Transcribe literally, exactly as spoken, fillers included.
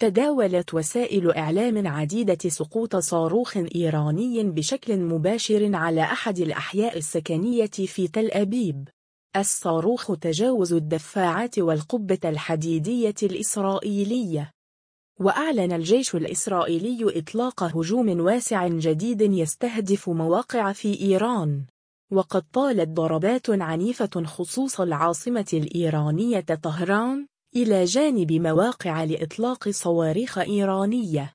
تداولت وسائل إعلام عديدة سقوط صاروخ إيراني بشكل مباشر على أحد الأحياء السكنية في تل أبيب. الصاروخ تجاوز الدفاعات والقبة الحديدية الإسرائيلية. وأعلن الجيش الإسرائيلي إطلاق هجوم واسع جديد يستهدف مواقع في إيران، وقد طالت ضربات عنيفة خصوص العاصمة الإيرانية طهران إلى جانب مواقع لإطلاق صواريخ إيرانية.